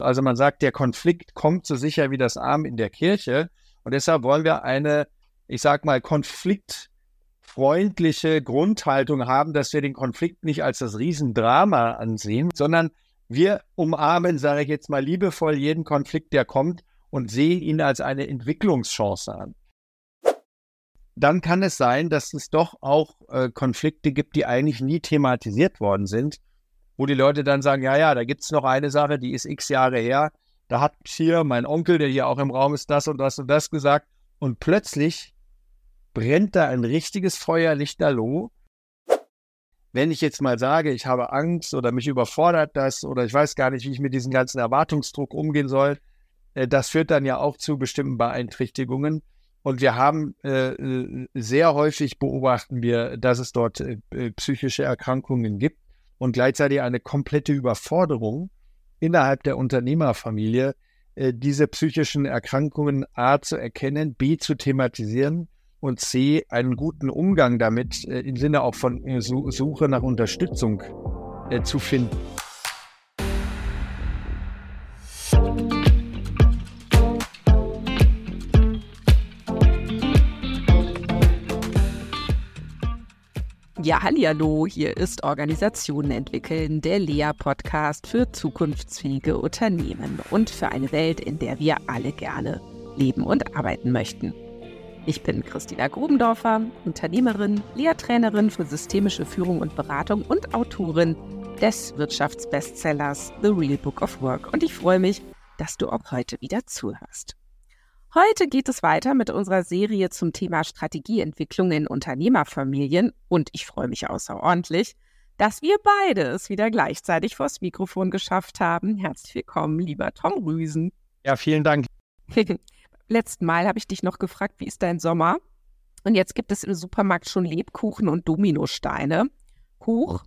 Also man sagt, der Konflikt kommt so sicher wie das Amen in der Kirche. Und deshalb wollen wir eine, ich sag mal, konfliktfreundliche Grundhaltung haben, dass wir den Konflikt nicht als das Riesendrama ansehen, sondern wir umarmen, sage ich jetzt mal, liebevoll jeden Konflikt, der kommt und sehen ihn als eine Entwicklungschance an. Dann kann es sein, dass es doch auch Konflikte gibt, die eigentlich nie thematisiert worden sind, wo die Leute dann sagen, ja, da gibt es noch eine Sache, die ist x Jahre her, da hat hier mein Onkel, der hier auch im Raum ist, das und das und das gesagt und plötzlich brennt da ein richtiges Feuer lichterloh. Wenn ich jetzt mal sage, ich habe Angst oder mich überfordert das oder ich weiß gar nicht, wie ich mit diesem ganzen Erwartungsdruck umgehen soll, das führt dann ja auch zu bestimmten Beeinträchtigungen. Und wir haben sehr häufig beobachten wir, dass es dort psychische Erkrankungen gibt und gleichzeitig eine komplette Überforderung innerhalb der Unternehmerfamilie, diese psychischen Erkrankungen A zu erkennen, B zu thematisieren und C einen guten Umgang damit im Sinne auch von Suche nach Unterstützung zu finden. Ja, hallihallo, hier ist Organisationen entwickeln, der Lea-Podcast für zukunftsfähige Unternehmen und für eine Welt, in der wir alle gerne leben und arbeiten möchten. Ich bin Christina Grubendorfer, Unternehmerin, Lehrtrainerin für systemische Führung und Beratung und Autorin des Wirtschaftsbestsellers The Real Book of Work und ich freue mich, dass du auch heute wieder zuhörst. Heute geht es weiter mit unserer Serie zum Thema Strategieentwicklung in Unternehmerfamilien und ich freue mich außerordentlich, dass wir beide es wieder gleichzeitig vors Mikrofon geschafft haben. Herzlich willkommen, lieber Tom Rüsen. Ja, vielen Dank. Letzten Mal habe ich dich noch gefragt, wie ist dein Sommer? Und jetzt gibt es im Supermarkt schon Lebkuchen und Dominosteine. Huch.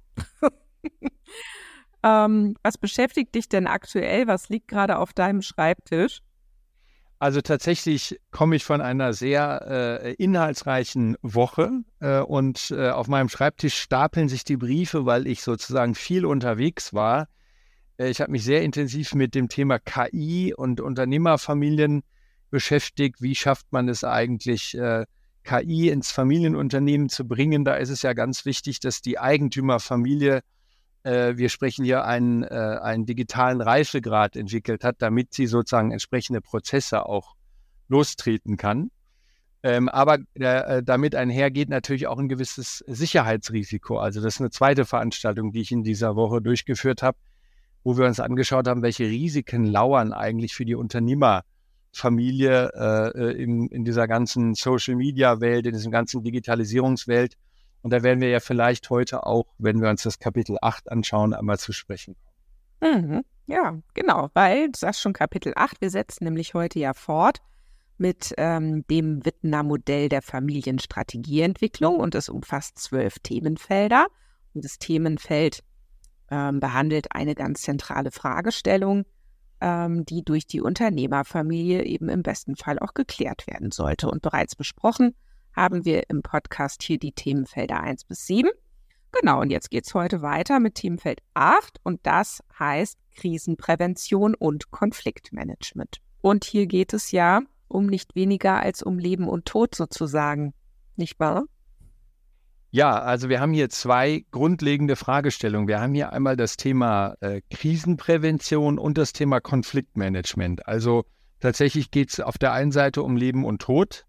Was beschäftigt dich denn aktuell? Was liegt gerade auf deinem Schreibtisch? Also tatsächlich komme ich von einer sehr inhaltsreichen Woche und auf meinem Schreibtisch stapeln sich die Briefe, weil ich sozusagen viel unterwegs war. Ich habe mich sehr intensiv mit dem Thema KI und Unternehmerfamilien beschäftigt. Wie schafft man es eigentlich, KI ins Familienunternehmen zu bringen? Da ist es ja ganz wichtig, dass die Eigentümerfamilie, wir sprechen hier, einen digitalen Reifegrad entwickelt hat, damit sie sozusagen entsprechende Prozesse auch lostreten kann. Aber damit einhergeht natürlich auch ein gewisses Sicherheitsrisiko. Also das ist eine zweite Veranstaltung, die ich in dieser Woche durchgeführt habe, wo wir uns angeschaut haben, welche Risiken lauern eigentlich für die Unternehmerfamilie in dieser ganzen Social-Media-Welt, in dieser ganzen Digitalisierungswelt. Und da werden wir ja vielleicht heute auch, wenn wir uns das Kapitel 8 anschauen, einmal zu sprechen kommen. Ja, genau, weil du sagst schon Kapitel 8, wir setzen nämlich heute ja fort mit dem Wittner Modell der Familienstrategieentwicklung und es umfasst 12 Themenfelder. Und das Themenfeld behandelt eine ganz zentrale Fragestellung, die durch die Unternehmerfamilie eben im besten Fall auch geklärt werden sollte. Und bereits besprochen haben wir im Podcast hier die Themenfelder 1 bis 7. Genau, und jetzt geht es heute weiter mit Themenfeld 8 und das heißt Krisenprävention und Konfliktmanagement. Und hier geht es ja um nicht weniger als um Leben und Tod sozusagen, nicht wahr? Ja, also wir haben hier zwei grundlegende Fragestellungen. Wir haben hier einmal das Thema Krisenprävention und das Thema Konfliktmanagement. Also tatsächlich geht es auf der einen Seite um Leben und Tod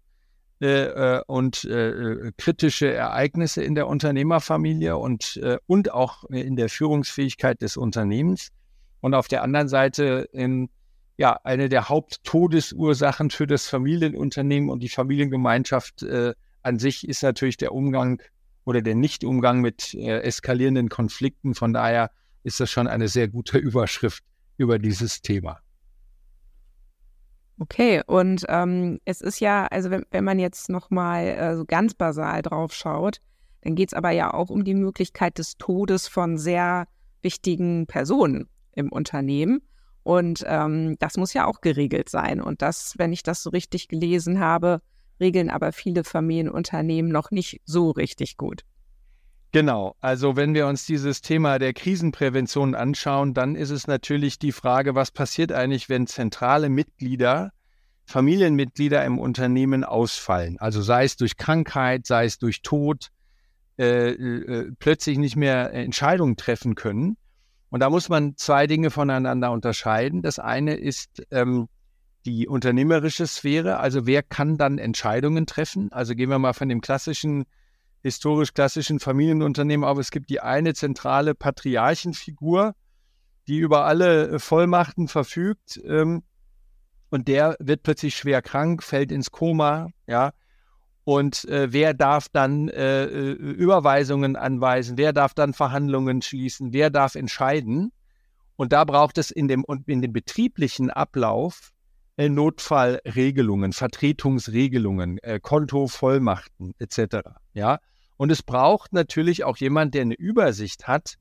und kritische Ereignisse in der Unternehmerfamilie und auch in der Führungsfähigkeit des Unternehmens. Und auf der anderen Seite eine der Haupttodesursachen für das Familienunternehmen und die Familiengemeinschaft an sich ist natürlich der Umgang oder der Nichtumgang mit eskalierenden Konflikten. Von daher ist das schon eine sehr gute Überschrift über dieses Thema. Okay, und es ist ja, also wenn man jetzt nochmal so ganz basal drauf schaut, dann geht es aber ja auch um die Möglichkeit des Todes von sehr wichtigen Personen im Unternehmen. Und das muss ja auch geregelt sein. Und das, wenn ich das so richtig gelesen habe, regeln aber viele Familienunternehmen noch nicht so richtig gut. Genau, also wenn wir uns dieses Thema der Krisenprävention anschauen, dann ist es natürlich die Frage, was passiert eigentlich, wenn zentrale Mitglieder, Familienmitglieder im Unternehmen ausfallen. Also sei es durch Krankheit, sei es durch Tod, plötzlich nicht mehr Entscheidungen treffen können. Und da muss man zwei Dinge voneinander unterscheiden. Das eine ist die unternehmerische Sphäre, also wer kann dann Entscheidungen treffen? Also gehen wir mal von dem historisch klassischen Familienunternehmen auf. Es gibt die eine zentrale Patriarchenfigur, die über alle Vollmachten verfügt, und der wird plötzlich schwer krank, fällt ins Koma, ja. Und wer darf dann Überweisungen anweisen? Wer darf dann Verhandlungen schließen? Wer darf entscheiden? Und da braucht es in dem betrieblichen Ablauf Notfallregelungen, Vertretungsregelungen, Kontovollmachten etc. Ja? Und es braucht natürlich auch jemand, der eine Übersicht hat,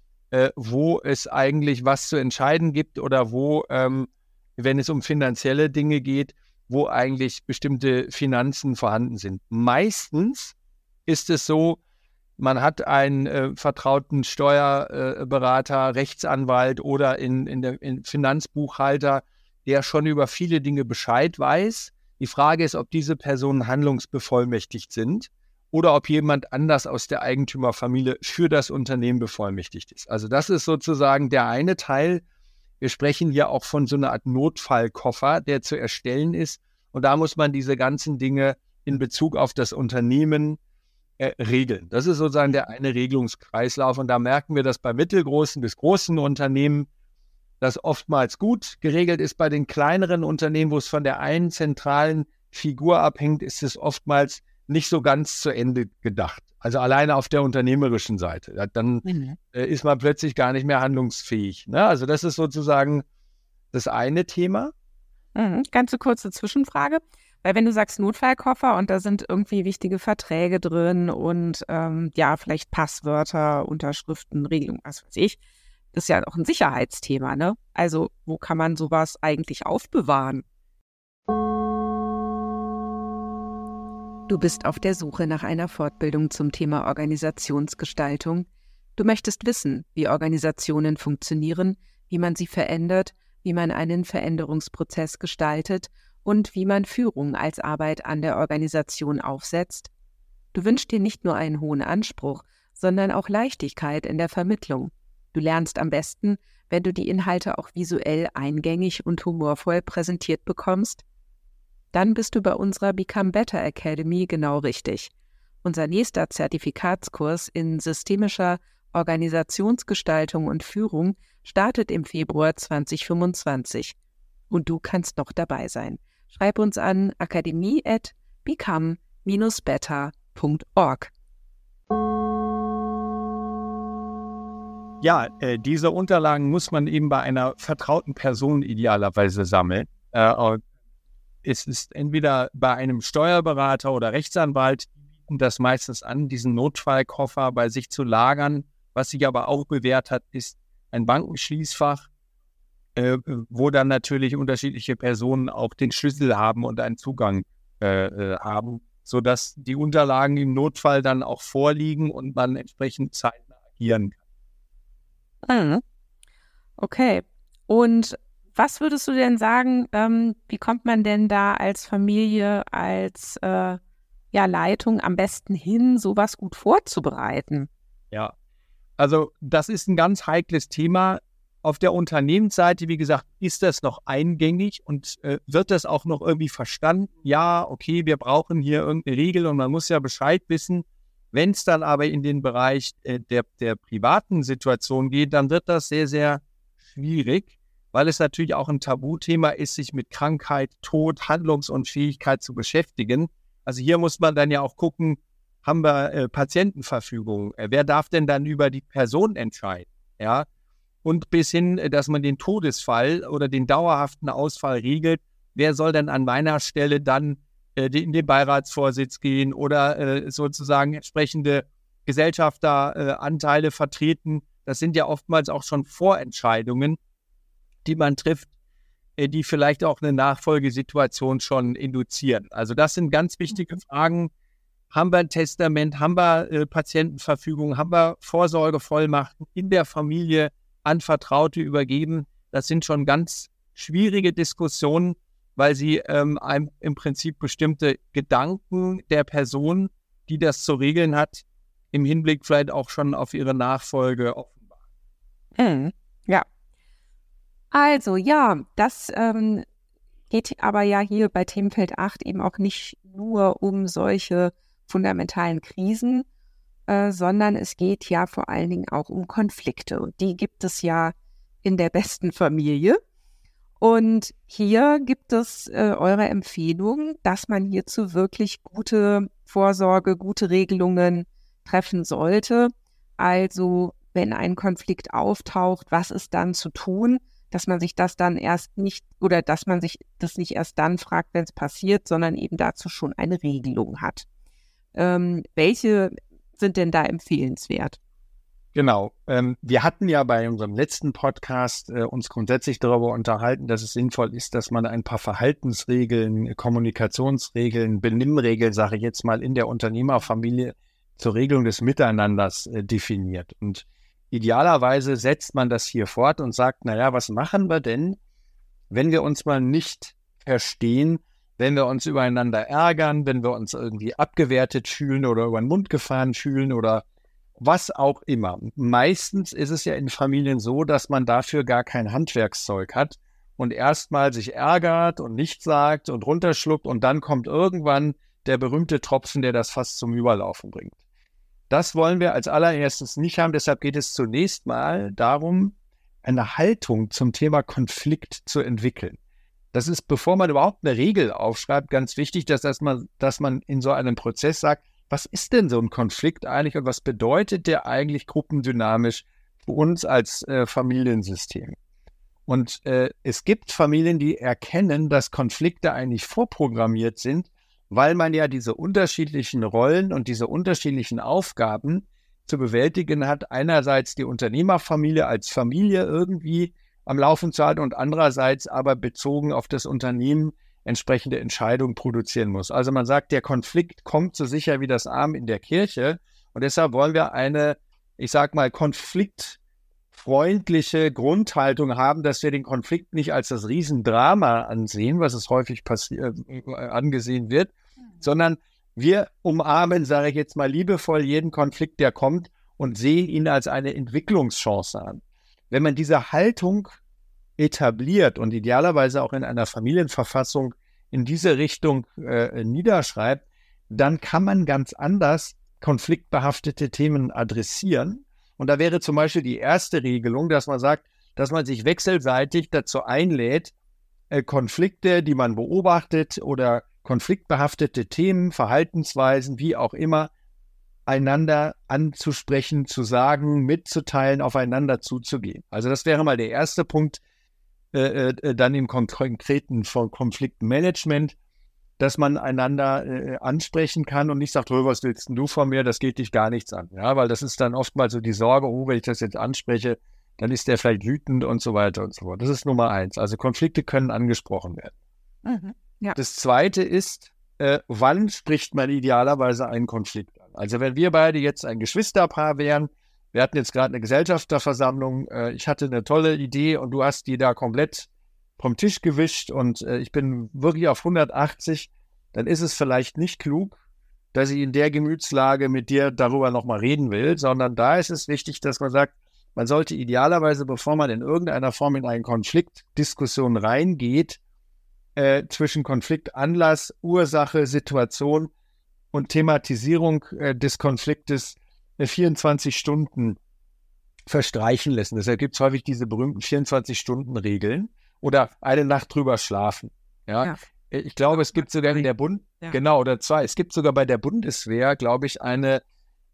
wo es eigentlich was zu entscheiden gibt oder wo, wenn es um finanzielle Dinge geht, wo eigentlich bestimmte Finanzen vorhanden sind. Meistens ist es so, man hat einen vertrauten Steuerberater, Rechtsanwalt oder in Finanzbuchhalter, der schon über viele Dinge Bescheid weiß. Die Frage ist, ob diese Personen handlungsbevollmächtigt sind oder ob jemand anders aus der Eigentümerfamilie für das Unternehmen bevollmächtigt ist. Also das ist sozusagen der eine Teil. Wir sprechen hier auch von so einer Art Notfallkoffer, der zu erstellen ist. Und da muss man diese ganzen Dinge in Bezug auf das Unternehmen regeln. Das ist sozusagen der eine Regelungskreislauf. Und da merken wir, dass bei mittelgroßen bis großen Unternehmen das oftmals gut geregelt ist. Bei den kleineren Unternehmen, wo es von der einen zentralen Figur abhängt, ist es oftmals nicht so ganz zu Ende gedacht. Also alleine auf der unternehmerischen Seite. Dann ist man plötzlich gar nicht mehr handlungsfähig. Ne? Also das ist sozusagen das eine Thema. Ganz kurze Zwischenfrage. Weil wenn du sagst Notfallkoffer und da sind irgendwie wichtige Verträge drin und vielleicht Passwörter, Unterschriften, Regelungen, was weiß ich, das ist ja auch ein Sicherheitsthema, ne? Also wo kann man sowas eigentlich aufbewahren? Du bist auf der Suche nach einer Fortbildung zum Thema Organisationsgestaltung. Du möchtest wissen, wie Organisationen funktionieren, wie man sie verändert, wie man einen Veränderungsprozess gestaltet und wie man Führung als Arbeit an der Organisation aufsetzt. Du wünschst dir nicht nur einen hohen Anspruch, sondern auch Leichtigkeit in der Vermittlung. Du lernst am besten, wenn du die Inhalte auch visuell eingängig und humorvoll präsentiert bekommst. Dann bist du bei unserer Become Better Academy genau richtig. Unser nächster Zertifikatskurs in systemischer Organisationsgestaltung und Führung startet im Februar 2025. Und du kannst noch dabei sein. Schreib uns an akademie@become-better.org. Ja, diese Unterlagen muss man eben bei einer vertrauten Person idealerweise sammeln. Es ist entweder bei einem Steuerberater oder Rechtsanwalt, die bieten das meistens an, diesen Notfallkoffer bei sich zu lagern. Was sich aber auch bewährt hat, ist ein Bankenschließfach, wo dann natürlich unterschiedliche Personen auch den Schlüssel haben und einen Zugang haben, sodass die Unterlagen im Notfall dann auch vorliegen und man entsprechend zeitnah agieren kann. Okay. Und was würdest du denn sagen, wie kommt man denn da als Familie, als Leitung am besten hin, sowas gut vorzubereiten? Ja, also das ist ein ganz heikles Thema. Auf der Unternehmensseite, wie gesagt, ist das noch eingängig und wird das auch noch irgendwie verstanden? Ja, okay, wir brauchen hier irgendeine Regel und man muss ja Bescheid wissen. Wenn es dann aber in den Bereich der privaten Situation geht, dann wird das sehr, sehr schwierig, weil es natürlich auch ein Tabuthema ist, sich mit Krankheit, Tod, Handlungsunfähigkeit zu beschäftigen. Also hier muss man dann ja auch gucken, haben wir Patientenverfügung? Wer darf denn dann über die Person entscheiden? Ja, und bis hin, dass man den Todesfall oder den dauerhaften Ausfall regelt. Wer soll denn an meiner Stelle dann in den Beiratsvorsitz gehen oder sozusagen entsprechende Gesellschafteranteile vertreten? Das sind ja oftmals auch schon Vorentscheidungen, die man trifft, die vielleicht auch eine Nachfolgesituation schon induzieren. Also das sind ganz wichtige Fragen, haben wir ein Testament, haben wir Patientenverfügung, haben wir Vorsorgevollmachten in der Familie an Vertraute übergeben. Das sind schon ganz schwierige Diskussionen, weil sie einem im Prinzip bestimmte Gedanken der Person, die das zu regeln hat, im Hinblick vielleicht auch schon auf ihre Nachfolge offenbaren. Ja. Also ja, das geht aber ja hier bei Themenfeld 8 eben auch nicht nur um solche fundamentalen Krisen, sondern es geht ja vor allen Dingen auch um Konflikte. Und die gibt es ja in der besten Familie. Und hier gibt es eure Empfehlung, dass man hierzu wirklich gute Vorsorge, gute Regelungen treffen sollte. Also wenn ein Konflikt auftaucht, was ist dann zu tun, dass man sich das dann erst nicht oder dass man sich das nicht erst dann fragt, wenn es passiert, sondern eben dazu schon eine Regelung hat. Welche sind denn da empfehlenswert? Genau. Wir hatten ja bei unserem letzten Podcast uns grundsätzlich darüber unterhalten, dass es sinnvoll ist, dass man ein paar Verhaltensregeln, Kommunikationsregeln, Benimmregeln, sage ich jetzt mal, in der Unternehmerfamilie zur Regelung des Miteinanders definiert. Und idealerweise setzt man das hier fort und sagt, naja, was machen wir denn, wenn wir uns mal nicht verstehen, wenn wir uns übereinander ärgern, wenn wir uns irgendwie abgewertet fühlen oder über den Mund gefahren fühlen oder was auch immer. Meistens ist es ja in Familien so, dass man dafür gar kein Handwerkszeug hat und erstmal sich ärgert und nichts sagt und runterschluckt und dann kommt irgendwann der berühmte Tropfen, der das Fass zum Überlaufen bringt. Das wollen wir als allererstes nicht haben, deshalb geht es zunächst mal darum, eine Haltung zum Thema Konflikt zu entwickeln. Das ist, bevor man überhaupt eine Regel aufschreibt, ganz wichtig, dass man in so einem Prozess sagt, was ist denn so ein Konflikt eigentlich und was bedeutet der eigentlich gruppendynamisch für uns als Familiensystem? Und es gibt Familien, die erkennen, dass Konflikte eigentlich vorprogrammiert sind, weil man ja diese unterschiedlichen Rollen und diese unterschiedlichen Aufgaben zu bewältigen hat. Einerseits die Unternehmerfamilie als Familie irgendwie am Laufen zu halten und andererseits aber bezogen auf das Unternehmen entsprechende Entscheidungen produzieren muss. Also man sagt, der Konflikt kommt so sicher wie das Amen in der Kirche und deshalb wollen wir eine, ich sag mal, konfliktfreundliche Grundhaltung haben, dass wir den Konflikt nicht als das Riesendrama ansehen, was es häufig angesehen wird, sondern wir umarmen, sage ich jetzt mal liebevoll, jeden Konflikt, der kommt und sehen ihn als eine Entwicklungschance an. Wenn man diese Haltung etabliert und idealerweise auch in einer Familienverfassung in diese Richtung niederschreibt, dann kann man ganz anders konfliktbehaftete Themen adressieren. Und da wäre zum Beispiel die erste Regelung, dass man sagt, dass man sich wechselseitig dazu einlädt, Konflikte, die man beobachtet oder konfliktbehaftete Themen, Verhaltensweisen, wie auch immer, einander anzusprechen, zu sagen, mitzuteilen, aufeinander zuzugehen. Also das wäre mal der erste Punkt, dann im konkreten Konfliktmanagement, dass man einander ansprechen kann und nicht sagt, was willst denn du von mir, das geht dich gar nichts an. Ja, weil das ist dann oftmals so die Sorge, wenn ich das jetzt anspreche, dann ist der vielleicht wütend und so weiter und so fort. Das ist Nummer 1. Also Konflikte können angesprochen werden. Ja. Das Zweite ist, wann spricht man idealerweise einen Konflikt an? Also wenn wir beide jetzt ein Geschwisterpaar wären, wir hatten jetzt gerade eine Gesellschafterversammlung, ich hatte eine tolle Idee und du hast die da komplett vom Tisch gewischt und ich bin wirklich auf 180, dann ist es vielleicht nicht klug, dass ich in der Gemütslage mit dir darüber nochmal reden will, sondern da ist es wichtig, dass man sagt, man sollte idealerweise, bevor man in irgendeiner Form in eine Konfliktdiskussion reingeht, zwischen Konfliktanlass, Ursache, Situation und Thematisierung des Konfliktes 24 Stunden verstreichen lassen. Deshalb gibt es häufig diese berühmten 24-Stunden-Regeln oder eine Nacht drüber schlafen. Ja. Ich glaube, es gibt sogar in der es gibt sogar bei der Bundeswehr, glaube ich, eine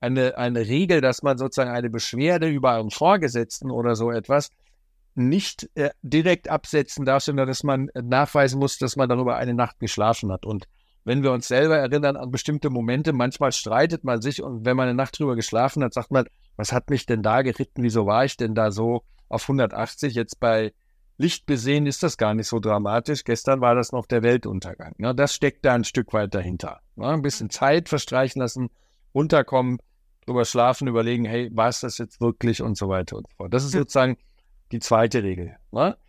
Regel, dass man sozusagen eine Beschwerde über einen Vorgesetzten oder so etwas nicht direkt absetzen darf, sondern dass man nachweisen muss, dass man darüber eine Nacht geschlafen hat. Und wenn wir uns selber erinnern an bestimmte Momente, manchmal streitet man sich und wenn man eine Nacht drüber geschlafen hat, sagt man, was hat mich denn da geritten, wieso war ich denn da so auf 180 jetzt bei Licht besehen ist das gar nicht so dramatisch. Gestern war das noch der Weltuntergang. Ne? Das steckt da ein Stück weit dahinter. Ne? Ein bisschen Zeit verstreichen lassen, runterkommen, drüber schlafen, überlegen, hey, war es das jetzt wirklich und so weiter und so fort. Das ist sozusagen die zweite Regel. Ne?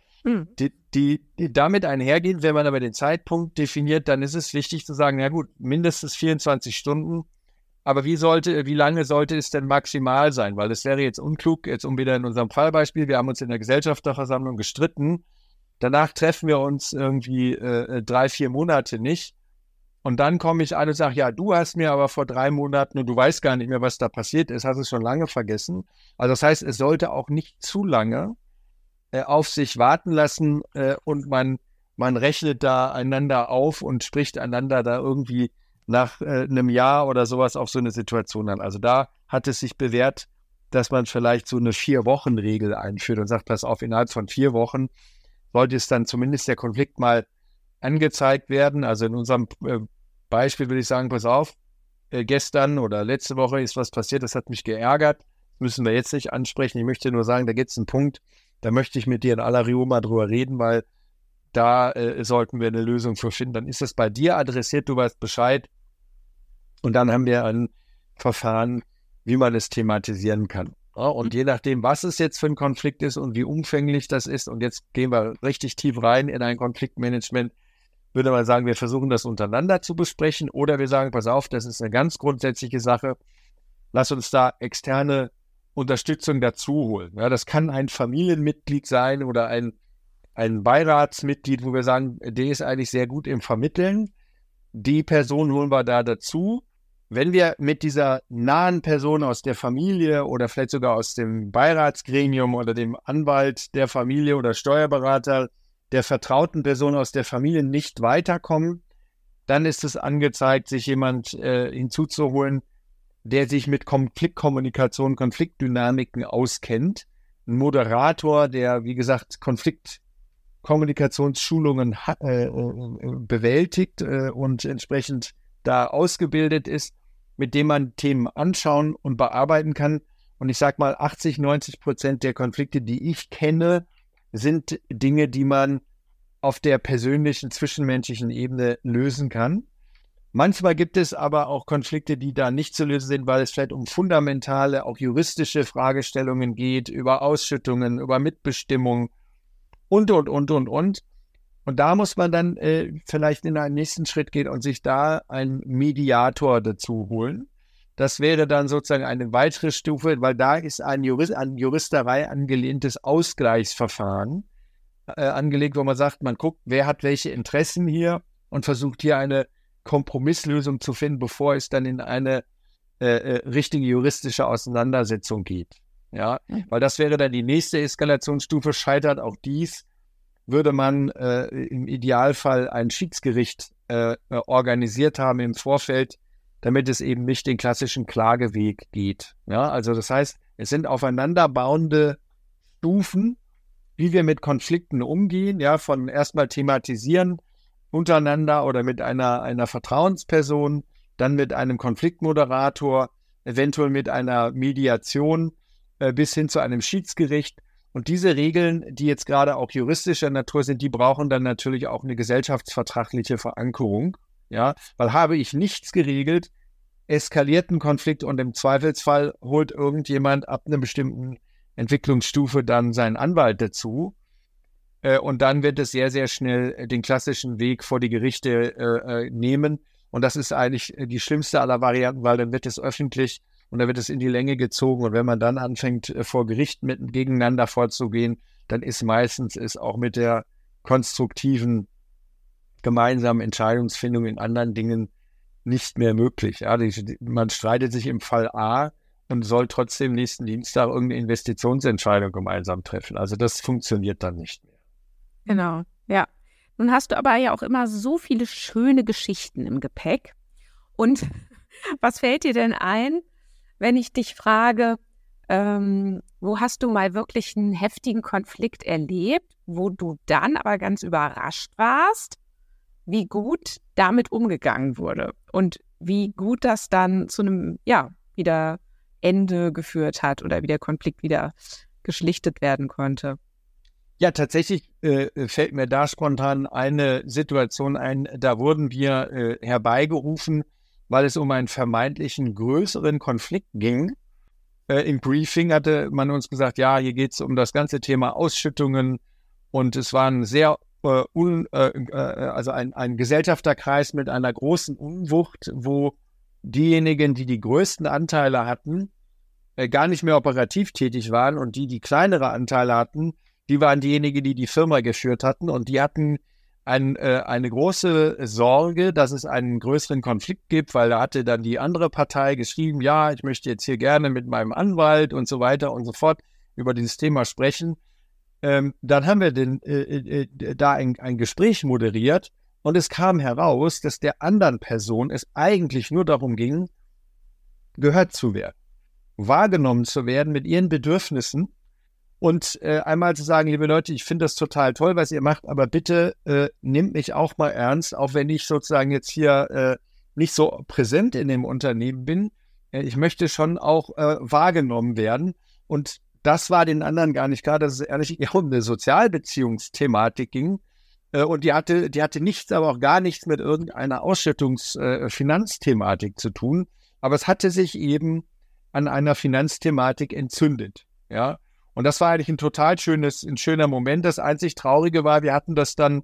Die damit einhergehen, wenn man aber den Zeitpunkt definiert, dann ist es wichtig zu sagen, ja gut, mindestens 24 Stunden, aber wie lange sollte es denn maximal sein? Weil es wäre jetzt unklug, jetzt wieder in unserem Fallbeispiel, wir haben uns in der Gesellschafterversammlung gestritten, danach treffen wir uns irgendwie 3-4 Monate nicht und dann komme ich an und sage, ja, du hast mir aber vor 3 Monaten und du weißt gar nicht mehr, was da passiert ist, hast es schon lange vergessen. Also das heißt, es sollte auch nicht zu lange auf sich warten lassen und man rechnet da einander auf und spricht einander da irgendwie nach einem Jahr oder sowas auf so eine Situation an. Also da hat es sich bewährt, dass man vielleicht so eine 4-Wochen-Regel einführt und sagt, pass auf, innerhalb von 4 Wochen sollte es dann zumindest der Konflikt mal angezeigt werden. Also in unserem Beispiel würde ich sagen, pass auf, gestern oder letzte Woche ist was passiert, das hat mich geärgert, das müssen wir jetzt nicht ansprechen. Ich möchte nur sagen, da gibt es einen Punkt, da möchte ich mit dir in aller Ruhe mal drüber reden, weil da sollten wir eine Lösung für finden. Dann ist es bei dir adressiert, du weißt Bescheid. Und dann haben wir ein Verfahren, wie man es thematisieren kann. Ja, und je nachdem, was es jetzt für ein Konflikt ist und wie umfänglich das ist, und jetzt gehen wir richtig tief rein in ein Konfliktmanagement, würde man sagen, wir versuchen das untereinander zu besprechen oder wir sagen, pass auf, das ist eine ganz grundsätzliche Sache, lass uns da externe Unterstützung dazu holen. Ja, das kann ein Familienmitglied sein oder ein Beiratsmitglied, wo wir sagen, der ist eigentlich sehr gut im Vermitteln. Die Person holen wir da dazu. Wenn wir mit dieser nahen Person aus der Familie oder vielleicht sogar aus dem Beiratsgremium oder dem Anwalt der Familie oder Steuerberater der vertrauten Person aus der Familie nicht weiterkommen, dann ist es angezeigt, sich jemand hinzuzuholen, der sich mit Konfliktkommunikation, Konfliktdynamiken auskennt. Ein Moderator, der, wie gesagt, Konfliktkommunikationsschulungen bewältigt und entsprechend da ausgebildet ist, mit dem man Themen anschauen und bearbeiten kann. Und ich sage mal, 80-90% der Konflikte, die ich kenne, sind Dinge, die man auf der persönlichen, zwischenmenschlichen Ebene lösen kann. Manchmal gibt es aber auch Konflikte, die da nicht zu lösen sind, weil es vielleicht um fundamentale, auch juristische Fragestellungen geht, über Ausschüttungen, über Mitbestimmung und. Und da muss man dann vielleicht in einen nächsten Schritt gehen und sich da einen Mediator dazu holen. Das wäre dann sozusagen eine weitere Stufe, weil da ist an Juristerei angelehntes Ausgleichsverfahren angelegt, wo man sagt, man guckt, wer hat welche Interessen hier und versucht hier eine Kompromisslösung zu finden, bevor es dann in eine richtige juristische Auseinandersetzung geht. Ja, weil das wäre dann die nächste Eskalationsstufe. Scheitert auch dies, würde man im Idealfall ein Schiedsgericht organisiert haben im Vorfeld, damit es eben nicht den klassischen Klageweg geht. Ja, also das heißt, es sind aufeinanderbauende Stufen, wie wir mit Konflikten umgehen, ja, von erstmal thematisieren untereinander oder mit einer Vertrauensperson, dann mit einem Konfliktmoderator, eventuell mit einer Mediation bis hin zu einem Schiedsgericht. Und diese Regeln, die jetzt gerade auch juristischer Natur sind, die brauchen dann natürlich auch eine gesellschaftsvertragliche Verankerung. Ja, weil habe ich nichts geregelt, eskaliert ein Konflikt und im Zweifelsfall holt irgendjemand ab einer bestimmten Entwicklungsstufe dann seinen Anwalt dazu. Und dann wird es sehr, sehr schnell den klassischen Weg vor die Gerichte nehmen. Und das ist eigentlich die schlimmste aller Varianten, weil dann wird es öffentlich und dann wird es in die Länge gezogen. Und wenn man dann anfängt, vor Gericht gegeneinander vorzugehen, dann ist meistens auch mit der konstruktiven gemeinsamen Entscheidungsfindung in anderen Dingen nicht mehr möglich. Ja, man streitet sich im Fall A und soll trotzdem nächsten Dienstag irgendeine Investitionsentscheidung gemeinsam treffen. Also das funktioniert dann nicht mehr. Genau, ja. Nun hast du aber ja auch immer so viele schöne Geschichten im Gepäck. Und was fällt dir denn ein, wenn ich dich frage, wo hast du mal wirklich einen heftigen Konflikt erlebt, wo du dann aber ganz überrascht warst, wie gut damit umgegangen wurde und wie gut das dann zu einem, ja, wieder Ende geführt hat oder wie der Konflikt wieder geschlichtet werden konnte? Ja, tatsächlich fällt mir da spontan eine Situation ein, da wurden wir herbeigerufen, weil es um einen vermeintlichen größeren Konflikt ging. Im Briefing hatte man uns gesagt, ja, hier geht es um das ganze Thema Ausschüttungen und es war ein sehr, also ein Gesellschafterkreis mit einer großen Unwucht, wo diejenigen, die die größten Anteile hatten, gar nicht mehr operativ tätig waren und die kleinere Anteile hatten, die waren diejenigen, die die Firma geführt hatten und die hatten eine große Sorge, dass es einen größeren Konflikt gibt, weil da hatte dann die andere Partei geschrieben, ja, ich möchte jetzt hier gerne mit meinem Anwalt und so weiter und so fort über dieses Thema sprechen. Dann haben wir da ein Gespräch moderiert und es kam heraus, dass der anderen Person es eigentlich nur darum ging, gehört zu werden, wahrgenommen zu werden mit ihren Bedürfnissen und einmal zu sagen, liebe Leute, ich finde das total toll, was ihr macht, aber bitte nehmt mich auch mal ernst, auch wenn ich sozusagen jetzt hier nicht so präsent in dem Unternehmen bin. Ich möchte schon auch wahrgenommen werden und das war den anderen gar nicht klar, dass es ehrlich eher um eine Sozialbeziehungsthematik ging. Und die hatte nichts, aber auch gar nichts mit irgendeiner Ausschüttungsfinanzthematik zu tun. Aber es hatte sich eben an einer Finanzthematik entzündet. Ja. Und das war eigentlich ein schöner Moment. Das einzig Traurige war, wir hatten das dann,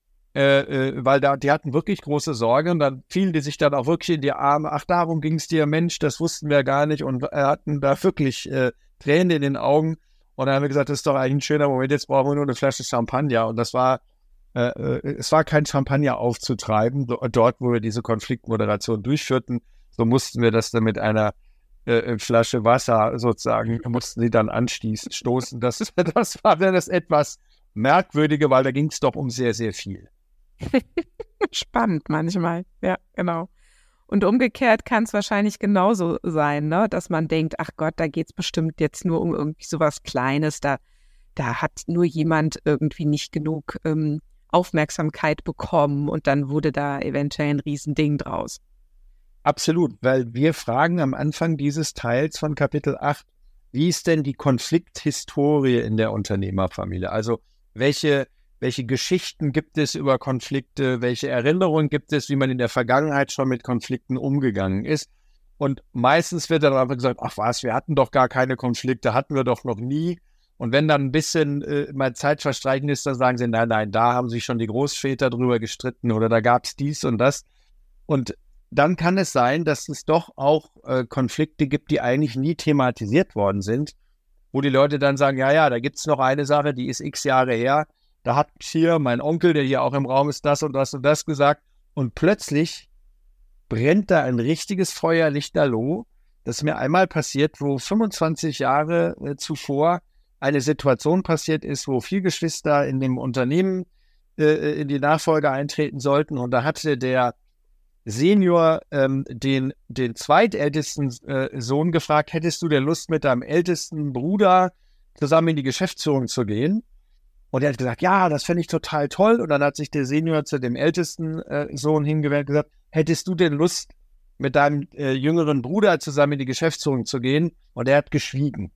weil die hatten wirklich große Sorge und dann fielen die sich dann auch wirklich in die Arme. Ach, darum ging es dir, Mensch, das wussten wir gar nicht und hatten da wirklich Tränen in den Augen. Und dann haben wir gesagt, das ist doch eigentlich ein schöner Moment, jetzt brauchen wir nur eine Flasche Champagner. Und es war kein Champagner aufzutreiben, dort, wo wir diese Konfliktmoderation durchführten. So mussten wir das dann mit einer Flasche Wasser sozusagen, mussten sie dann anstoßen. Das war dann das etwas Merkwürdige, weil da ging es doch um sehr, sehr viel. Spannend manchmal, ja, genau. Und umgekehrt kann es wahrscheinlich genauso sein, ne? Dass man denkt, ach Gott, da geht es bestimmt jetzt nur um irgendwie sowas Kleines, da hat nur jemand irgendwie nicht genug Aufmerksamkeit bekommen und dann wurde da eventuell ein Riesending draus. Absolut, weil wir fragen am Anfang dieses Teils von Kapitel 8, wie ist denn die Konflikthistorie in der Unternehmerfamilie? Also welche Geschichten gibt es über Konflikte, welche Erinnerungen gibt es, wie man in der Vergangenheit schon mit Konflikten umgegangen ist? Und meistens wird dann einfach gesagt, ach was, wir hatten doch gar keine Konflikte, hatten wir doch noch nie. Und wenn dann ein bisschen mal Zeit verstreichen ist, dann sagen sie, nein, da haben sich schon die Großväter drüber gestritten oder da gab es dies und das. Und dann kann es sein, dass es doch auch Konflikte gibt, die eigentlich nie thematisiert worden sind, wo die Leute dann sagen, ja, da gibt es noch eine Sache, die ist x Jahre her, da hat hier mein Onkel, der hier auch im Raum ist, das und das und das gesagt und plötzlich brennt da ein richtiges Feuer lichterloh. Das ist mir einmal passiert, wo 25 Jahre zuvor eine Situation passiert ist, wo 4 Geschwister in dem Unternehmen in die Nachfolge eintreten sollten und da hatte der Senior den zweitältesten Sohn gefragt, hättest du denn Lust, mit deinem ältesten Bruder zusammen in die Geschäftsführung zu gehen? Und er hat gesagt, ja, das fände ich total toll. Und dann hat sich der Senior zu dem ältesten Sohn hingewendet und gesagt, hättest du denn Lust, mit deinem jüngeren Bruder zusammen in die Geschäftsführung zu gehen? Und er hat geschwiegen.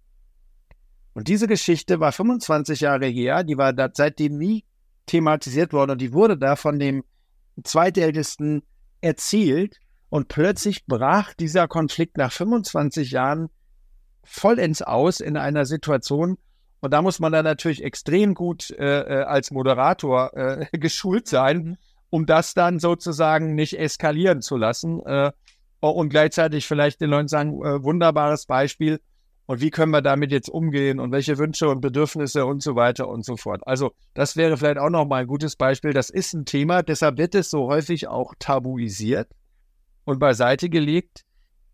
Und diese Geschichte war 25 Jahre her, die war seitdem nie thematisiert worden und die wurde da von dem zweitältesten erzählt und plötzlich brach dieser Konflikt nach 25 Jahren vollends aus in einer Situation und da muss man dann natürlich extrem gut als Moderator geschult sein, um das dann sozusagen nicht eskalieren zu lassen und gleichzeitig vielleicht den Leuten sagen, wunderbares Beispiel und wie können wir damit jetzt umgehen und welche Wünsche und Bedürfnisse und so weiter und so fort. Also das wäre vielleicht auch nochmal ein gutes Beispiel. Das ist ein Thema, deshalb wird es so häufig auch tabuisiert und beiseite gelegt.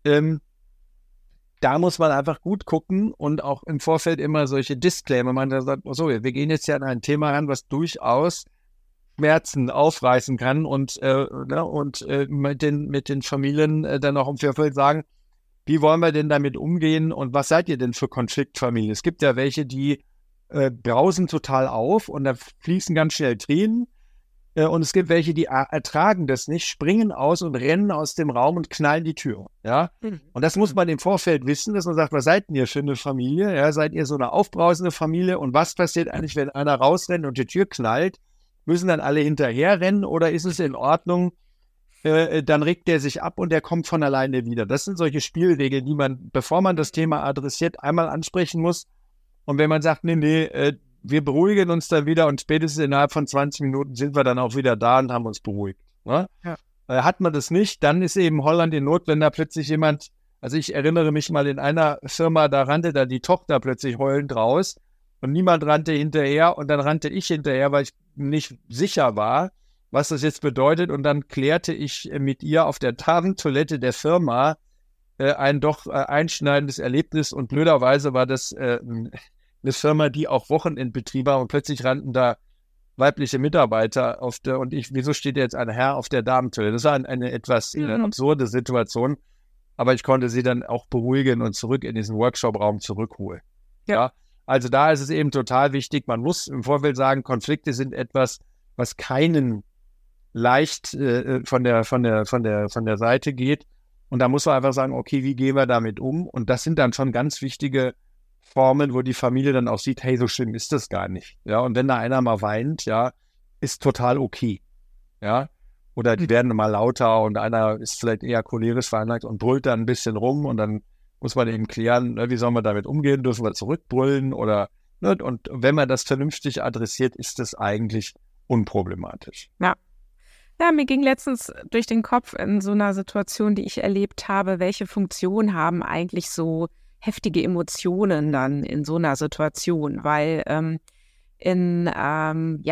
Da muss man einfach gut gucken und auch im Vorfeld immer solche Disclaimer. Man sagt, so, wir gehen jetzt ja an ein Thema ran, was durchaus Schmerzen aufreißen kann und mit den Familien dann auch im Vorfeld sagen, wie wollen wir denn damit umgehen und was seid ihr denn für Konfliktfamilien? Es gibt ja welche, die brausen total auf und da fließen ganz schnell Tränen Und es gibt welche, die ertragen das nicht, springen aus und rennen aus dem Raum und knallen die Tür. Ja? Und das muss man im Vorfeld wissen, dass man sagt, was seid ihr für eine Familie? Ja? Seid ihr so eine aufbrausende Familie? Und was passiert eigentlich, wenn einer rausrennt und die Tür knallt? Müssen dann alle hinterher rennen oder ist es in Ordnung? Dann regt der sich ab und der kommt von alleine wieder. Das sind solche Spielregeln, die man, bevor man das Thema adressiert, einmal ansprechen muss. Und wenn man sagt, nee, wir beruhigen uns dann wieder und spätestens innerhalb von 20 Minuten sind wir dann auch wieder da und haben uns beruhigt. Ne? Ja. Hat man das nicht, dann ist eben Holland in Not, wenn da plötzlich jemand, also ich erinnere mich mal in einer Firma, da rannte dann die Tochter plötzlich heulend raus und niemand rannte hinterher und dann rannte ich hinterher, weil ich nicht sicher war, was das jetzt bedeutet. Und dann klärte ich mit ihr auf der Damentoilette der Firma ein doch einschneidendes Erlebnis und blöderweise war das eine Firma, die auch Wochenendbetrieb war und plötzlich rannten da weibliche Mitarbeiter und wieso steht jetzt ein Herr auf der Damentoilette? Das war eine etwas absurde Situation, aber ich konnte sie dann auch beruhigen und zurück in diesen Workshop-Raum zurückholen. Ja. Also da ist es eben total wichtig, man muss im Vorfeld sagen, Konflikte sind etwas, was keinen leicht von der Seite geht und da muss man einfach sagen, okay, wie gehen wir damit um? Und das sind dann schon ganz wichtige Formen, wo die Familie dann auch sieht, hey, so schlimm ist das gar nicht. Ja, und wenn da einer mal weint, ja, ist total okay. Ja, oder die werden mal lauter und einer ist vielleicht eher cholerisch veranlagt und brüllt dann ein bisschen rum und dann muss man eben klären, wie sollen wir damit umgehen, dürfen wir zurückbrüllen oder, ne? Und wenn man das vernünftig adressiert, ist das eigentlich unproblematisch. Ja. Ja, mir ging letztens durch den Kopf in so einer Situation, die ich erlebt habe, welche Funktion haben eigentlich so heftige Emotionen dann in so einer Situation, weil in einem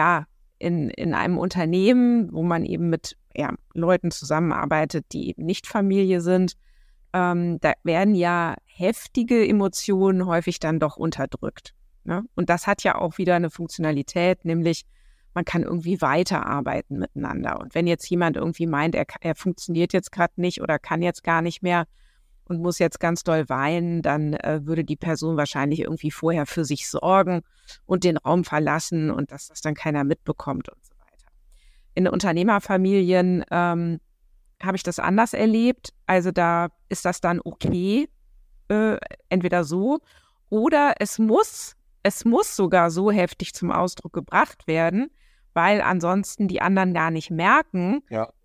Unternehmen, wo man eben mit Leuten zusammenarbeitet, die eben nicht Familie sind, da werden ja heftige Emotionen häufig dann doch unterdrückt. Ne? Und das hat ja auch wieder eine Funktionalität, nämlich man kann irgendwie weiterarbeiten miteinander. Und wenn jetzt jemand irgendwie meint, er funktioniert jetzt gerade nicht oder kann jetzt gar nicht mehr, und muss jetzt ganz doll weinen, dann würde die Person wahrscheinlich irgendwie vorher für sich sorgen und den Raum verlassen und dass das dann keiner mitbekommt und so weiter. In Unternehmerfamilien habe ich das anders erlebt. Also da ist das dann okay, entweder so oder es muss sogar so heftig zum Ausdruck gebracht werden, weil ansonsten die anderen gar nicht merken,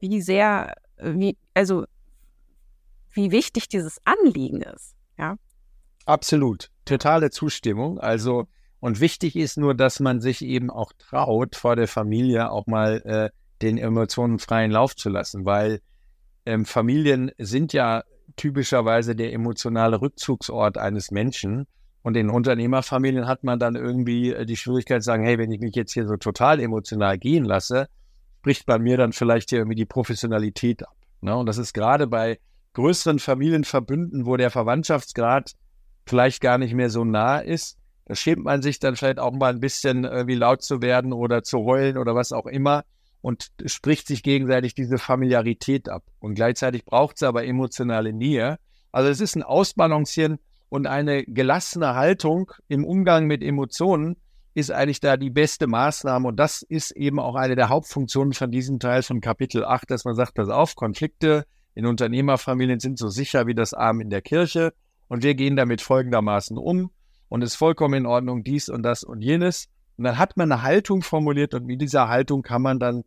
wie wichtig dieses Anliegen ist, ja. Absolut, totale Zustimmung. Also, und wichtig ist nur, dass man sich eben auch traut, vor der Familie auch mal den Emotionen freien Lauf zu lassen, weil Familien sind ja typischerweise der emotionale Rückzugsort eines Menschen. Und in Unternehmerfamilien hat man dann irgendwie die Schwierigkeit zu sagen, hey, wenn ich mich jetzt hier so total emotional gehen lasse, bricht bei mir dann vielleicht hier irgendwie die Professionalität ab. Ne? Und das ist gerade bei größeren Familienverbünden, wo der Verwandtschaftsgrad vielleicht gar nicht mehr so nah ist, da schämt man sich dann vielleicht auch mal ein bisschen irgendwie laut zu werden oder zu heulen oder was auch immer und spricht sich gegenseitig diese Familiarität ab. Und gleichzeitig braucht es aber emotionale Nähe. Also es ist ein Ausbalancieren und eine gelassene Haltung im Umgang mit Emotionen ist eigentlich da die beste Maßnahme. Und das ist eben auch eine der Hauptfunktionen von diesem Teil von Kapitel 8, dass man sagt, pass auf, Konflikte in Unternehmerfamilien sind so sicher wie das Amen in der Kirche und wir gehen damit folgendermaßen um und es ist vollkommen in Ordnung, dies und das und jenes. Und dann hat man eine Haltung formuliert und mit dieser Haltung kann man dann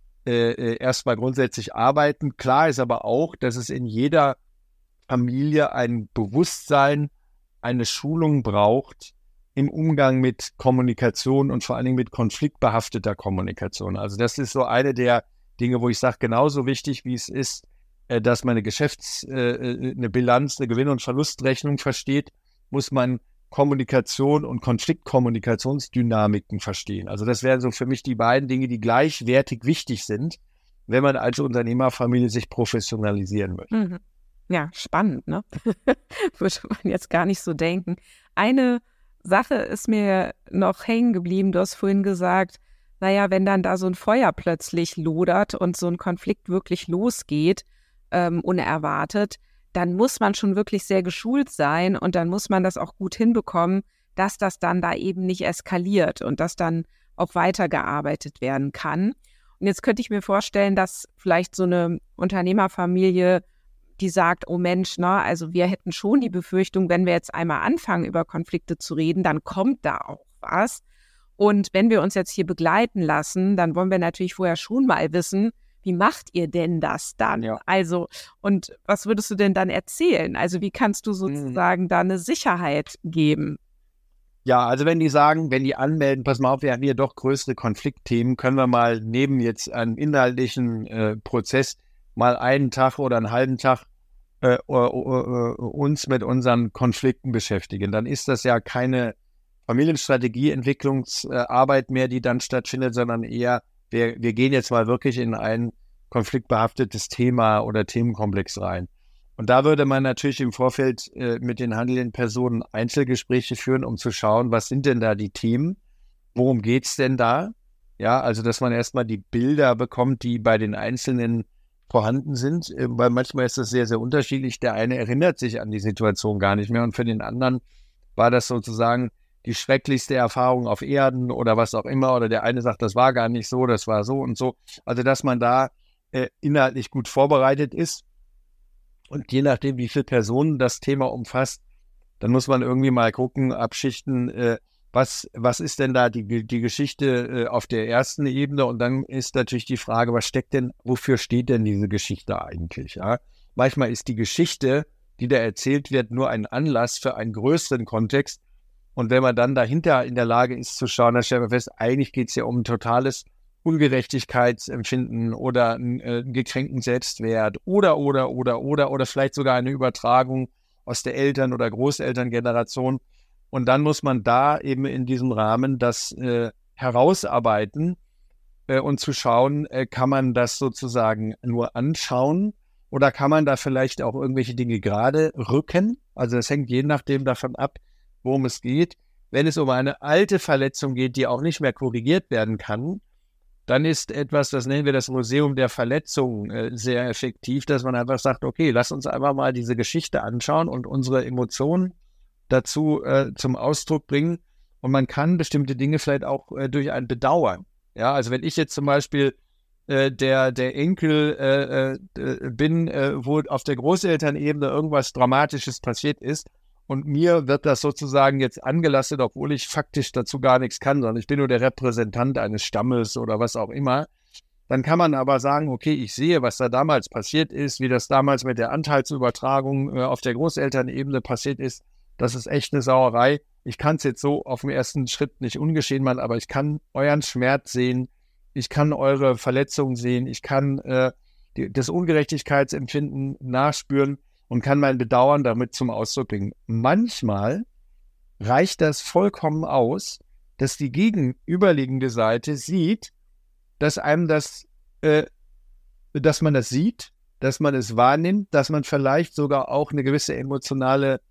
erstmal grundsätzlich arbeiten. Klar ist aber auch, dass es in jeder Familie ein Bewusstsein, eine Schulung braucht im Umgang mit Kommunikation und vor allen Dingen mit konfliktbehafteter Kommunikation. Also das ist so eine der Dinge, wo ich sage, genauso wichtig wie es ist, dass man eine Bilanz, eine Gewinn- und Verlustrechnung versteht, muss man Kommunikation und Konfliktkommunikationsdynamiken verstehen. Also das wären so für mich die beiden Dinge, die gleichwertig wichtig sind, wenn man als Unternehmerfamilie sich professionalisieren möchte. Mhm. Ja, spannend, ne? Würde man jetzt gar nicht so denken. Eine Sache ist mir noch hängen geblieben. Du hast vorhin gesagt, naja, wenn dann da so ein Feuer plötzlich lodert und so ein Konflikt wirklich losgeht, unerwartet, dann muss man schon wirklich sehr geschult sein und dann muss man das auch gut hinbekommen, dass das dann da eben nicht eskaliert und dass dann auch weitergearbeitet werden kann. Und jetzt könnte ich mir vorstellen, dass vielleicht so eine Unternehmerfamilie, die sagt, oh Mensch, na, also wir hätten schon die Befürchtung, wenn wir jetzt einmal anfangen, über Konflikte zu reden, dann kommt da auch was. Und wenn wir uns jetzt hier begleiten lassen, dann wollen wir natürlich vorher schon mal wissen, wie macht ihr denn das dann? Ja. Also, und was würdest du denn dann erzählen? Also, wie kannst du sozusagen da eine Sicherheit geben? Ja, also wenn die sagen, wenn die anmelden, pass mal auf, wir haben hier doch größere Konfliktthemen, können wir mal neben jetzt einem inhaltlichen Prozess mal einen Tag oder einen halben Tag uns mit unseren Konflikten beschäftigen. Dann ist das ja keine Familienstrategieentwicklungsarbeit mehr, die dann stattfindet, sondern eher, wir gehen jetzt mal wirklich in ein konfliktbehaftetes Thema oder Themenkomplex rein. Und da würde man natürlich im Vorfeld mit den handelnden Personen Einzelgespräche führen, um zu schauen, was sind denn da die Themen, worum geht's denn da? Ja, also dass man erstmal die Bilder bekommt, die bei den Einzelnen vorhanden sind, weil manchmal ist das sehr, sehr unterschiedlich. Der eine erinnert sich an die Situation gar nicht mehr und für den anderen war das sozusagen die schrecklichste Erfahrung auf Erden oder was auch immer, oder der eine sagt, das war gar nicht so, das war so und so. Also dass man da inhaltlich gut vorbereitet ist. Und je nachdem, wie viele Personen das Thema umfasst, dann muss man irgendwie mal gucken, abschichten, was ist denn da die Geschichte auf der ersten Ebene? Und dann ist natürlich die Frage, wofür steht denn diese Geschichte eigentlich? Ja? Manchmal ist die Geschichte, die da erzählt wird, nur ein Anlass für einen größeren Kontext. Und wenn man dann dahinter in der Lage ist zu schauen, dann stellt man fest, eigentlich geht es ja um ein totales Ungerechtigkeitsempfinden oder einen gekränkten Selbstwert oder vielleicht sogar eine Übertragung aus der Eltern- oder Großelterngeneration. Und dann muss man da eben in diesem Rahmen das herausarbeiten und zu schauen, kann man das sozusagen nur anschauen oder kann man da vielleicht auch irgendwelche Dinge gerade rücken? Also das hängt je nachdem davon ab, worum es geht. Wenn es um eine alte Verletzung geht, die auch nicht mehr korrigiert werden kann, dann ist etwas, das nennen wir das Museum der Verletzung, sehr effektiv, dass man einfach sagt, okay, lass uns einfach mal diese Geschichte anschauen und unsere Emotionen dazu zum Ausdruck bringen. Und man kann bestimmte Dinge vielleicht auch durch ein Bedauern. Ja, also wenn ich jetzt zum Beispiel der Enkel bin, wo auf der Großelternebene irgendwas Dramatisches passiert ist, und mir wird das sozusagen jetzt angelastet, obwohl ich faktisch dazu gar nichts kann, sondern ich bin nur der Repräsentant eines Stammes oder was auch immer. Dann kann man aber sagen, okay, ich sehe, was da damals passiert ist, wie das damals mit der Anteilsübertragung auf der Großelternebene passiert ist. Das ist echt eine Sauerei. Ich kann es jetzt so auf dem ersten Schritt nicht ungeschehen machen, aber ich kann euren Schmerz sehen. Ich kann eure Verletzungen sehen. Ich kann das Ungerechtigkeitsempfinden nachspüren und kann mein Bedauern damit zum Ausdruck bringen. Manchmal reicht das vollkommen aus, dass die gegenüberliegende Seite sieht, dass einem dass man das sieht, dass man es wahrnimmt, dass man vielleicht sogar auch eine gewisse emotionale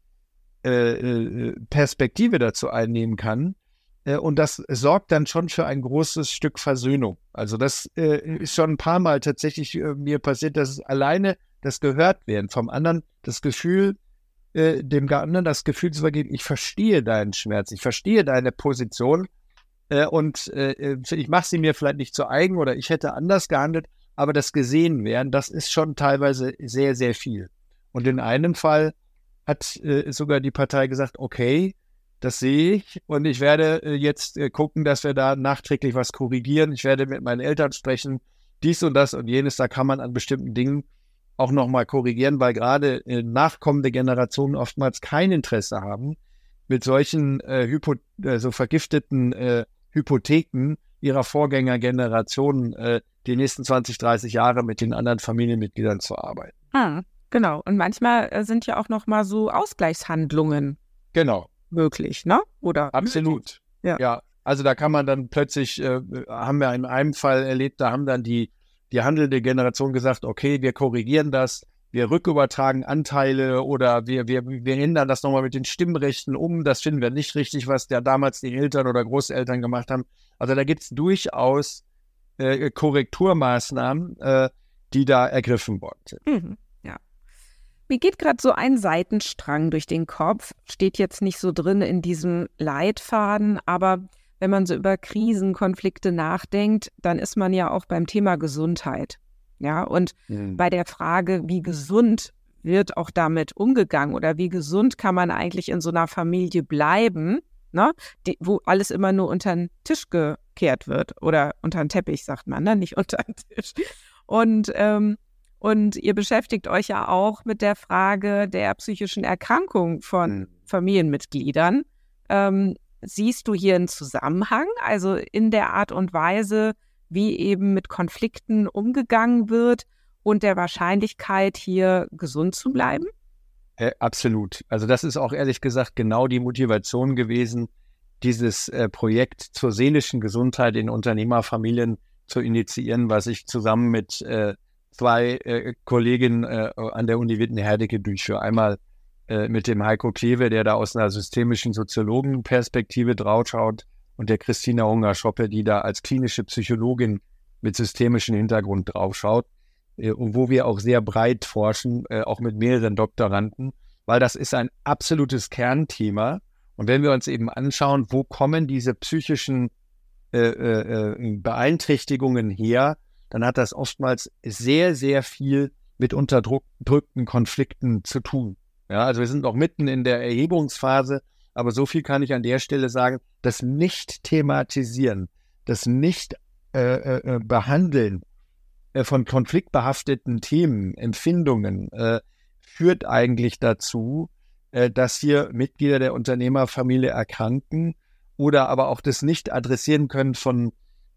Perspektive dazu einnehmen kann. Und das sorgt dann schon für ein großes Stück Versöhnung. Also das ist schon ein paar Mal tatsächlich mir passiert, dass es alleine das Gehörtwerden vom anderen, das Gefühl, dem anderen das Gefühl zu vergeben, ich verstehe deinen Schmerz, ich verstehe deine Position und ich mache sie mir vielleicht nicht zu eigen oder ich hätte anders gehandelt, aber das gesehen werden, das ist schon teilweise sehr, sehr viel. Und in einem Fall hat sogar die Partei gesagt, okay, das sehe ich und ich werde jetzt gucken, dass wir da nachträglich was korrigieren. Ich werde mit meinen Eltern sprechen, dies und das und jenes, da kann man an bestimmten Dingen auch nochmal korrigieren, weil gerade nachkommende Generationen oftmals kein Interesse haben, mit solchen so vergifteten Hypotheken ihrer Vorgängergenerationen die nächsten 20, 30 Jahre mit den anderen Familienmitgliedern zu arbeiten. Genau. Und manchmal sind ja auch nochmal so Ausgleichshandlungen möglich, ne? Oder? Absolut. Ja. Also da kann man dann plötzlich, haben wir in einem Fall erlebt, da haben dann die handelnde Generation gesagt, okay, wir korrigieren das, wir rückübertragen Anteile oder wir ändern das nochmal mit den Stimmrechten um. Das finden wir nicht richtig, was da damals die Eltern oder Großeltern gemacht haben. Also da gibt es durchaus Korrekturmaßnahmen, die da ergriffen worden sind. Ja. Mir geht gerade so ein Seitenstrang durch den Kopf, steht jetzt nicht so drin in diesem Leitfaden, aber wenn man so über Krisen, Konflikte nachdenkt, dann ist man ja auch beim Thema Gesundheit. Ja, und bei der Frage, wie gesund wird auch damit umgegangen oder wie gesund kann man eigentlich in so einer Familie bleiben, ne? Wo alles immer nur unter den Tisch gekehrt wird oder unter den Teppich, sagt man, ne? Nicht unter den Tisch. Und ihr beschäftigt euch ja auch mit der Frage der psychischen Erkrankung von Familienmitgliedern. Siehst du hier einen Zusammenhang, also in der Art und Weise, wie eben mit Konflikten umgegangen wird und der Wahrscheinlichkeit, hier gesund zu bleiben? Absolut. Also das ist auch ehrlich gesagt genau die Motivation gewesen, dieses Projekt zur seelischen Gesundheit in Unternehmerfamilien zu initiieren, was ich zusammen mit zwei Kolleginnen an der Uni Witten-Herdecke durchführe. Einmal mit dem Heiko Kleve, der da aus einer systemischen Soziologenperspektive draufschaut, und der Christina Hunger-Schoppe, die da als klinische Psychologin mit systemischem Hintergrund draufschaut, und wo wir auch sehr breit forschen, auch mit mehreren Doktoranden, weil das ist ein absolutes Kernthema. Und wenn wir uns eben anschauen, wo kommen diese psychischen Beeinträchtigungen her, dann hat das oftmals sehr, sehr viel mit unterdrückten Konflikten zu tun. Ja, also wir sind noch mitten in der Erhebungsphase, aber so viel kann ich an der Stelle sagen: Das Nicht-Thematisieren, das Nicht-Behandeln von konfliktbehafteten Themen, Empfindungen, führt eigentlich dazu, dass hier Mitglieder der Unternehmerfamilie erkranken oder aber auch das Nicht-Adressieren können von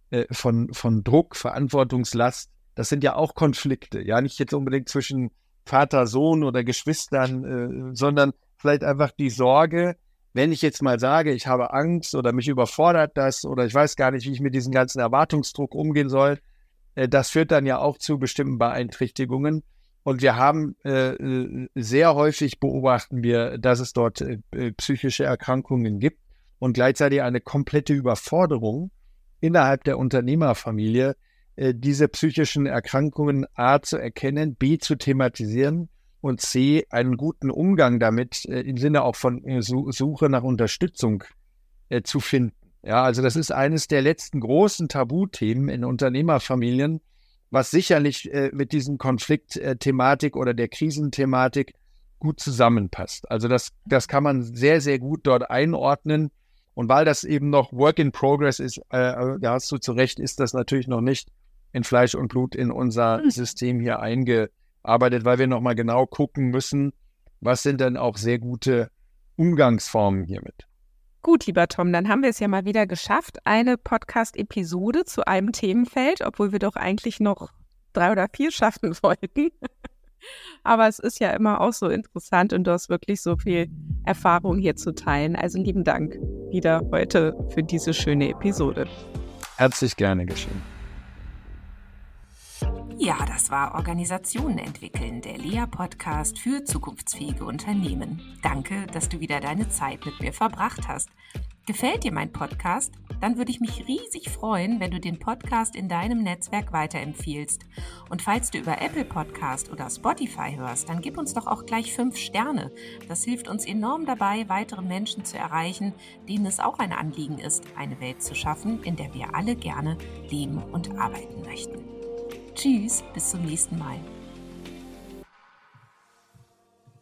Druck, Verantwortungslast. Das sind ja auch Konflikte, ja, nicht jetzt unbedingt zwischen Vater, Sohn oder Geschwistern, sondern vielleicht einfach die Sorge, wenn ich jetzt mal sage, ich habe Angst oder mich überfordert das oder ich weiß gar nicht, wie ich mit diesem ganzen Erwartungsdruck umgehen soll, das führt dann ja auch zu bestimmten Beeinträchtigungen. Und wir haben sehr häufig beobachten wir, dass es dort psychische Erkrankungen gibt und gleichzeitig eine komplette Überforderung innerhalb der Unternehmerfamilie, diese psychischen Erkrankungen A zu erkennen, B zu thematisieren und C einen guten Umgang damit im Sinne auch von Suche nach Unterstützung zu finden. Ja, also das ist eines der letzten großen Tabuthemen in Unternehmerfamilien, was sicherlich mit diesem Konfliktthematik oder der Krisenthematik gut zusammenpasst. Also das kann man sehr, sehr gut dort einordnen. Und weil das eben noch Work in Progress ist, da hast du zu Recht, ist das natürlich noch nicht in Fleisch und Blut in unser System hier eingearbeitet, weil wir nochmal genau gucken müssen, was sind denn auch sehr gute Umgangsformen hiermit. Gut, lieber Tom, dann haben wir es ja mal wieder geschafft, eine Podcast-Episode zu einem Themenfeld, obwohl wir doch eigentlich noch 3 oder 4 schaffen wollten. Aber es ist ja immer auch so interessant und du hast wirklich so viel Erfahrung hier zu teilen. Also lieben Dank wieder heute für diese schöne Episode. Herzlich gerne geschehen. Ja, das war Organisationen entwickeln, der Lea-Podcast für zukunftsfähige Unternehmen. Danke, dass du wieder deine Zeit mit mir verbracht hast. Gefällt dir mein Podcast? Dann würde ich mich riesig freuen, wenn du den Podcast in deinem Netzwerk weiterempfiehlst. Und falls du über Apple Podcast oder Spotify hörst, dann gib uns doch auch gleich 5 Sterne. Das hilft uns enorm dabei, weitere Menschen zu erreichen, denen es auch ein Anliegen ist, eine Welt zu schaffen, in der wir alle gerne leben und arbeiten möchten. Tschüss, bis zum nächsten Mal.